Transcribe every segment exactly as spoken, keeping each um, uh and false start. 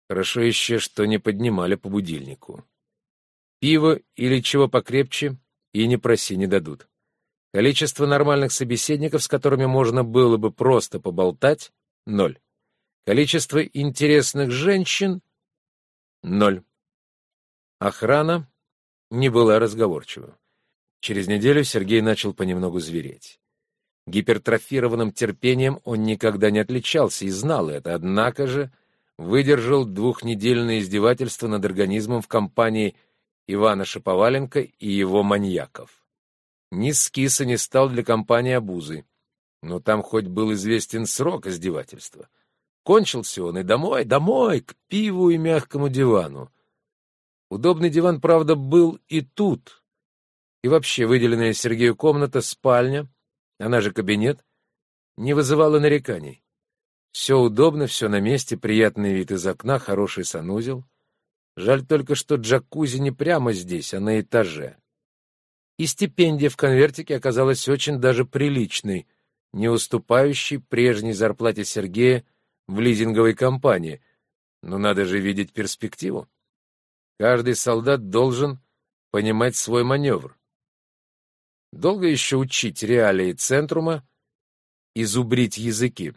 Хорошо еще, что не поднимали по будильнику. Пиво или чего покрепче и не проси, не дадут. Количество нормальных собеседников, с которыми можно было бы просто поболтать — ноль. Количество интересных женщин — ноль. Охрана не была разговорчива. Через неделю Сергей начал понемногу звереть. Гипертрофированным терпением он никогда не отличался и знал это, однако же выдержал двухнедельное издевательство над организмом в компании Ивана Шаповаленко и его маньяков. Ни скиса не стал для компании обузой, но там хоть был известен срок издевательства. Кончился он и домой, домой, к пиву и мягкому дивану. Удобный диван, правда, был и тут. И вообще выделенная Сергею комната, спальня, она же кабинет, не вызывала нареканий. Все удобно, все на месте, приятный вид из окна, хороший санузел. Жаль только, что джакузи не прямо здесь, а на этаже. И стипендия в конвертике оказалась очень даже приличной, не уступающей прежней зарплате Сергея в лизинговой компании. Но надо же видеть перспективу. Каждый солдат должен понимать свой маневр. Долго еще учить реалии Центрума и зубрить языки?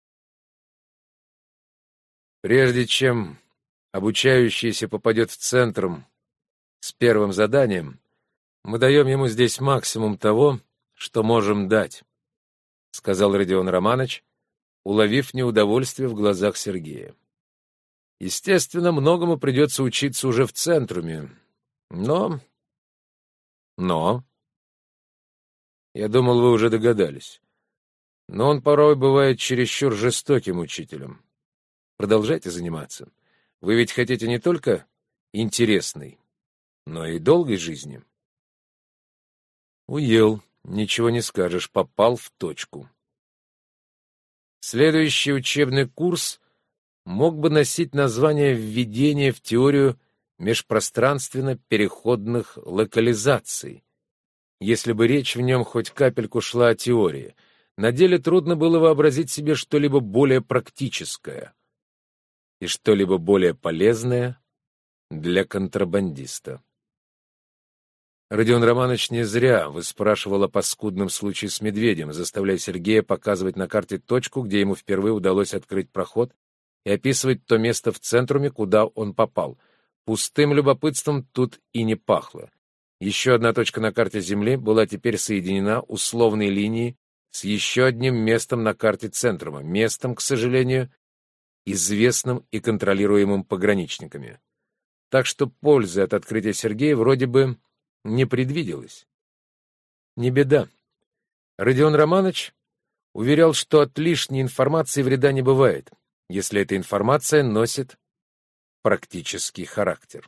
Прежде чем обучающийся попадет в Центрум с первым заданием, мы даем ему здесь максимум того, что можем дать, — сказал Родион Романович, уловив неудовольствие в глазах Сергея. Естественно, многому придется учиться уже в Центруме, но... Но... Я думал, вы уже догадались. Но он порой бывает чересчур жестоким учителем. Продолжайте заниматься. Вы ведь хотите не только интересной, но и долгой жизни. Уел, ничего не скажешь, попал в точку. Следующий учебный курс мог бы носить название «Введение в теорию межпространственно-переходных локализаций», если бы речь в нем хоть капельку шла о теории. На деле трудно было вообразить себе что-либо более практическое и что-либо более полезное для контрабандиста. Родион Романович не зря выспрашивал о паскудном случае с медведем, заставляя Сергея показывать на карте точку, где ему впервые удалось открыть проход, и описывать то место в Центруме, куда он попал. Пустым любопытством тут и не пахло. Еще одна точка на карте Земли была теперь соединена условной линией с еще одним местом на карте Центрума, местом, к сожалению, известным и контролируемым пограничниками. Так что пользы от открытия Сергея вроде бы не предвиделось. Не беда. Родион Романович уверял, что от лишней информации вреда не бывает, если эта информация носит практический характер.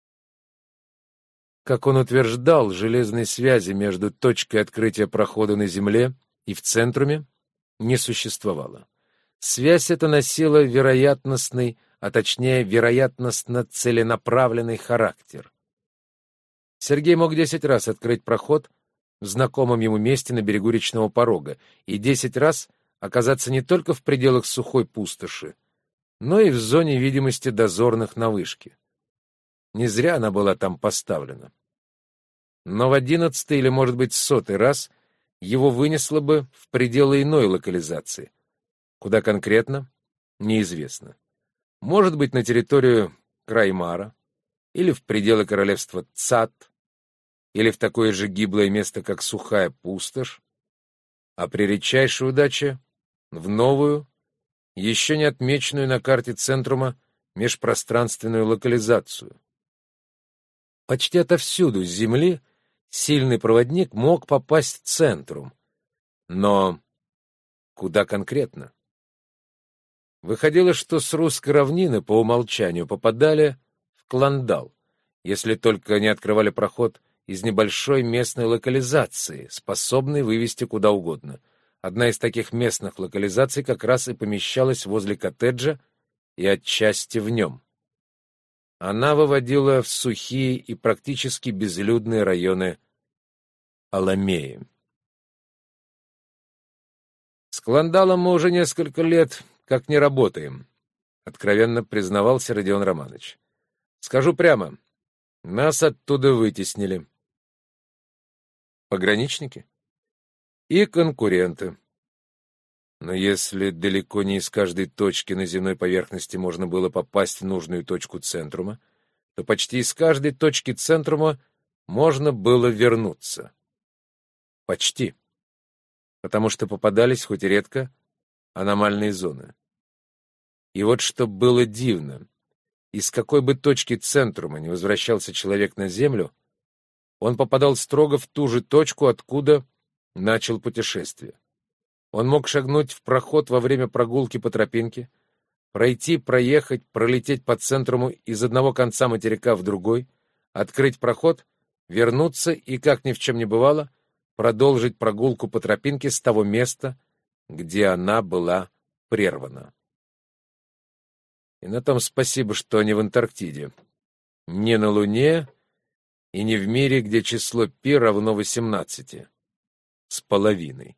Как он утверждал, железной связи между точкой открытия прохода на Земле и в Центруме не существовало. Связь эта носила вероятностный, а точнее вероятностно-целенаправленный характер. Сергей мог десять раз открыть проход в знакомом ему месте на берегу речного порога и десять раз оказаться не только в пределах сухой пустоши, но и в зоне видимости дозорных на вышке. Не зря она была там поставлена. Но в одиннадцатый или, может быть, сотый раз его вынесло бы в пределы иной локализации. Куда конкретно — неизвестно. Может быть, на территорию Краймара, или в пределы королевства Цат, или в такое же гиблое место, как сухая пустошь, а при редчайшей удаче — в новую, еще не отмеченную на карте Центрума межпространственную локализацию. Почти отовсюду с Земли сильный проводник мог попасть в Центрум. Но куда конкретно? Выходило, что с русской равнины по умолчанию попадали в Клондал, если только не открывали проход из небольшой местной локализации, способной вывести куда угодно. Одна из таких местных локализаций как раз и помещалась возле коттеджа и отчасти в нем. Она выводила в сухие и практически безлюдные районы Аламеи. С Клондалом мы уже несколько лет как не работаем. — откровенно признавался Родион Романович. «Скажу прямо, нас оттуда вытеснили. Пограничники и конкуренты. Но если далеко не из каждой точки на земной поверхности можно было попасть в нужную точку центрума, то почти из каждой точки центрума можно было вернуться. Почти. Потому что попадались, хоть и редко, аномальные зоны. И вот что было дивно. Из какой бы точки центрума ни возвращался человек на Землю, он попадал строго в ту же точку, откуда начал путешествие. Он мог шагнуть в проход во время прогулки по тропинке, пройти, проехать, пролететь по центруму из одного конца материка в другой, открыть проход, вернуться и, как ни в чем не бывало, продолжить прогулку по тропинке с того места, где она была прервана. И на том спасибо, что не в Антарктиде, не на Луне и не в мире, где число пи равно восемнадцати с половиной.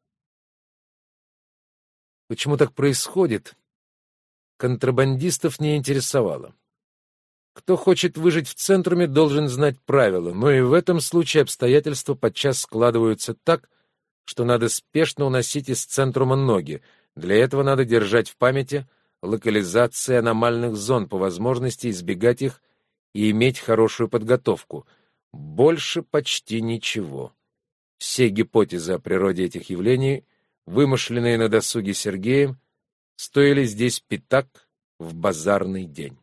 Почему так происходит, контрабандистов не интересовало. Кто хочет выжить в центруме, должен знать правила, но и в этом случае обстоятельства подчас складываются так, что надо спешно уносить из центрума ноги. Для этого надо держать в памяти локализации аномальных зон, по возможности избегать их и иметь хорошую подготовку. Больше почти ничего. Все гипотезы о природе этих явлений, вымышленные на досуге Сергеем, стоили здесь пятак в базарный день.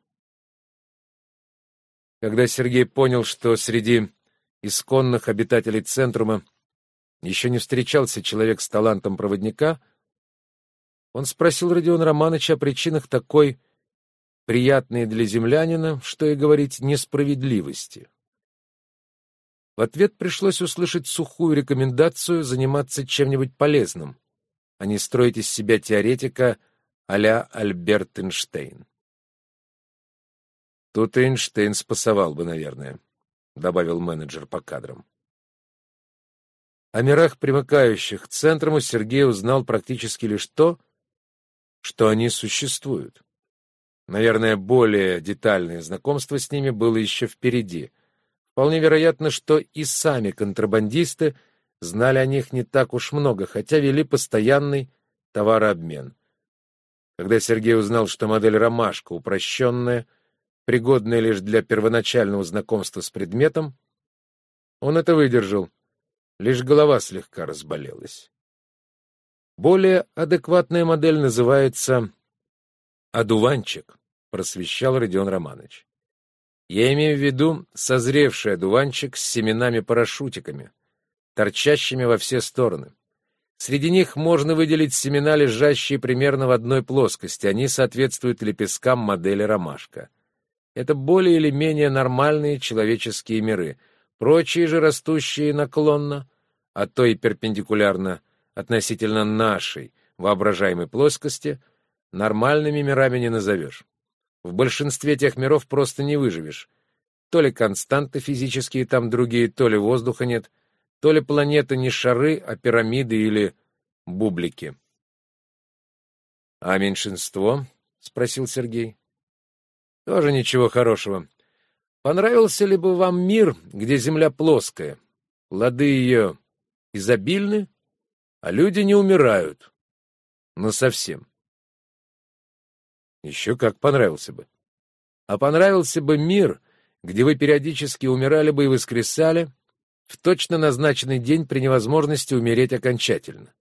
Когда Сергей понял, что среди исконных обитателей центрума еще не встречался человек с талантом проводника, он спросил Родиона Романовича о причинах такой приятной для землянина, что и говорить, несправедливости. В ответ пришлось услышать сухую рекомендацию заниматься чем-нибудь полезным, а не строить из себя теоретика а-ля Альберт Эйнштейн. «Тут Эйнштейн спасовал бы, наверное», — добавил менеджер по кадрам. О мирах, примыкающих к центруму, Сергей узнал практически лишь то, что они существуют. Наверное, более детальное знакомство с ними было еще впереди. Вполне вероятно, что и сами контрабандисты знали о них не так уж много, хотя вели постоянный товарообмен. Когда Сергей узнал, что модель «Ромашка» упрощенная, пригодная лишь для первоначального знакомства с предметом, он это выдержал, лишь голова слегка разболелась. Более адекватная модель называется «одуванчик», просвещал Родион Романович. Я имею в виду созревший одуванчик с семенами-парашютиками, торчащими во все стороны. Среди них можно выделить семена, лежащие примерно в одной плоскости. Они соответствуют лепесткам модели «Ромашка». Это более или менее нормальные человеческие миры. Прочие же, растущие наклонно, а то и перпендикулярно относительно нашей воображаемой плоскости, нормальными мирами не назовешь. В большинстве тех миров просто не выживешь. То ли константы физические там другие, то ли воздуха нет, то ли планеты не шары, а пирамиды или бублики. — А меньшинство? — спросил Сергей. — Тоже ничего хорошего. Понравился ли бы вам мир, где Земля плоская? Плоды ее изобильны, а люди не умирают. Но совсем. Еще как понравился бы. А понравился бы мир, где вы периодически умирали бы и воскресали в точно назначенный день при невозможности умереть окончательно.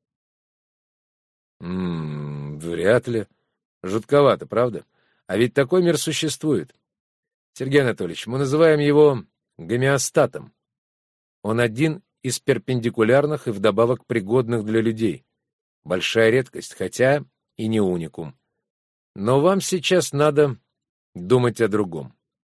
М-м, вряд ли. Жутковато, правда? А ведь такой мир существует. Сергей Анатольевич, мы называем его гомеостатом. Он один из перпендикулярных и вдобавок пригодных для людей. Большая редкость, хотя и не уникум. Но вам сейчас надо думать о другом.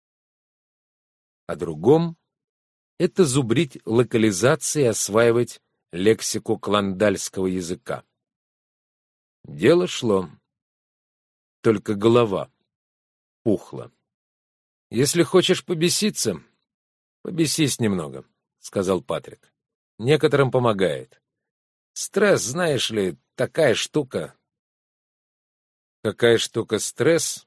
О другом — это зубрить локализации и осваивать лексику клондальского языка. Дело шло. Только голова пухла. «Если хочешь побеситься, побесись немного», — сказал Патрик. «Некоторым помогает. Стресс, знаешь ли, такая штука». «Какая штука стресс?»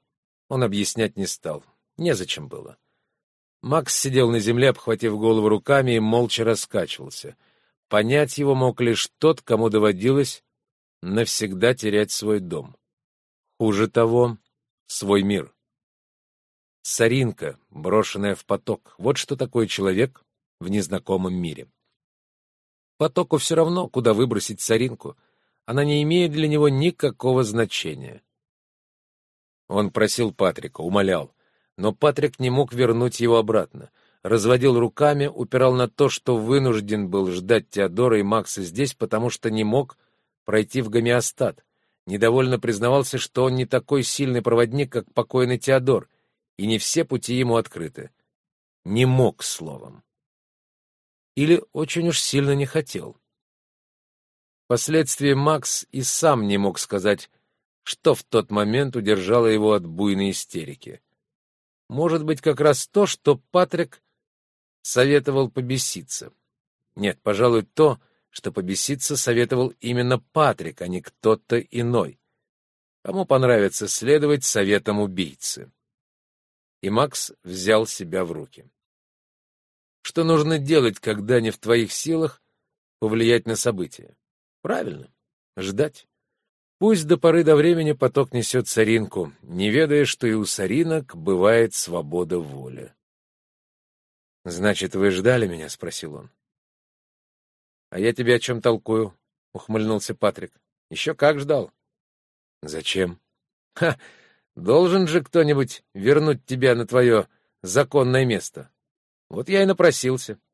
Он объяснять не стал. Незачем было. Макс сидел на земле, обхватив голову руками, и молча раскачивался. Понять его мог лишь тот, кому доводилось навсегда терять свой дом. Хуже того, свой мир. Соринка, брошенная в поток. Вот что такое человек в незнакомом мире. Потоку все равно, куда выбросить соринку. Она не имеет для него никакого значения. Он просил Патрика, умолял, но Патрик не мог вернуть его обратно. Разводил руками, упирал на то, что вынужден был ждать Теодора и Макса здесь, потому что не мог пройти в гомеостат. Недовольно признавался, что он не такой сильный проводник, как покойный Теодор, и не все пути ему открыты. Не мог, словом. Или очень уж сильно не хотел. Впоследствии Макс и сам не мог сказать, что в тот момент удержало его от буйной истерики. Может быть, как раз то, что Патрик советовал побеситься. Нет, пожалуй, то, что побеситься советовал именно Патрик, а не кто-то иной. Кому понравится следовать советам убийцы. И Макс взял себя в руки. Что нужно делать, когда не в твоих силах повлиять на события? Правильно, ждать. Пусть до поры до времени поток несет соринку, не ведая, что и у соринок бывает свобода воли. «Значит, вы ждали меня?» — спросил он. «А я тебе о чем толкую?» — ухмыльнулся Патрик. «Еще как ждал». «Зачем?» «Ха! Должен же кто-нибудь вернуть тебя на твое законное место. Вот я и напросился.